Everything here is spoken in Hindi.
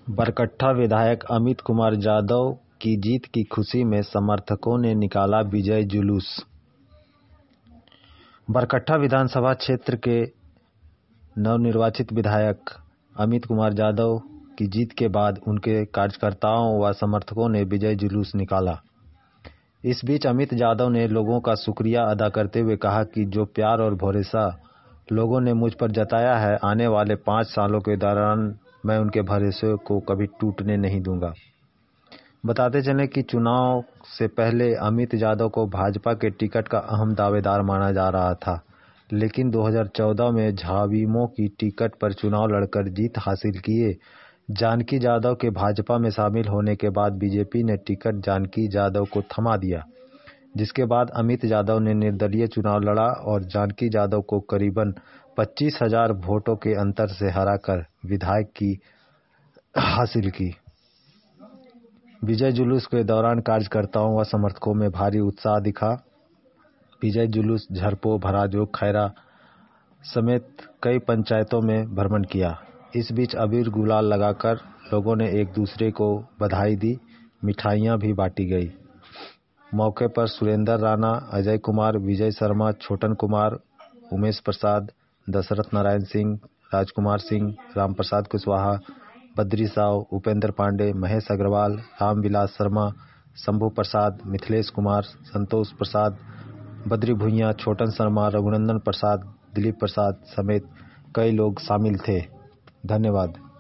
बरकट्ठा विधायक अमित कुमार जाधव की जीत की खुशी में समर्थकों ने निकाला विजय जुलूस। बरकट्ठा विधानसभा क्षेत्र के नवनिर्वाचित विधायक अमित कुमार जाधव की जीत के बाद उनके कार्यकर्ताओं व समर्थकों ने विजय जुलूस निकाला। इस बीच अमित जाधव ने लोगों का शुक्रिया अदा करते हुए कहा कि जो प्यार और भरोसा लोगों ने मुझ पर जताया है, आने वाले 5 सालों के दौरान मैं उनके भरोसे को कभी टूटने नहीं दूंगा। बताते चलें कि चुनाव से पहले अमित जाधव को भाजपा के टिकट का अहम दावेदार माना जा रहा था, लेकिन 2014 में झाविमो की टिकट पर चुनाव लड़कर जीत हासिल किए जानकी जाधव के भाजपा में शामिल होने के बाद बीजेपी ने टिकट जानकी जाधव को थमा दिया, जिसके बाद अमित जाधव ने निर्दलीय चुनाव लड़ा और जानकी जाधव को करीबन 25,000 वोटों के अंतर से हराकर विधायक की हासिल की। विजय जुलूस के दौरान कार्यकर्ताओं व समर्थकों में भारी उत्साह दिखा। विजय जुलूस झरपो, भराजो, खैरा समेत कई पंचायतों में भ्रमण किया। इस बीच अबीर गुलाल लगाकर लोगों ने एक दूसरे को बधाई दी, मिठाइयां भी बांटी गई। मौके पर सुरेंद्र राणा, अजय कुमार, विजय शर्मा, छोटन कुमार, उमेश प्रसाद, दशरथ नारायण सिंह, राजकुमार सिंह, रामप्रसाद कुशवाहा, बद्री साव, उपेंद्र पांडे, महेश अग्रवाल, रामविलास शर्मा, शंभू प्रसाद, मिथिलेश कुमार, संतोष प्रसाद, बद्री भुइयां, छोटन शर्मा, रघुनंदन प्रसाद, दिलीप प्रसाद समेत कई लोग शामिल थे। धन्यवाद।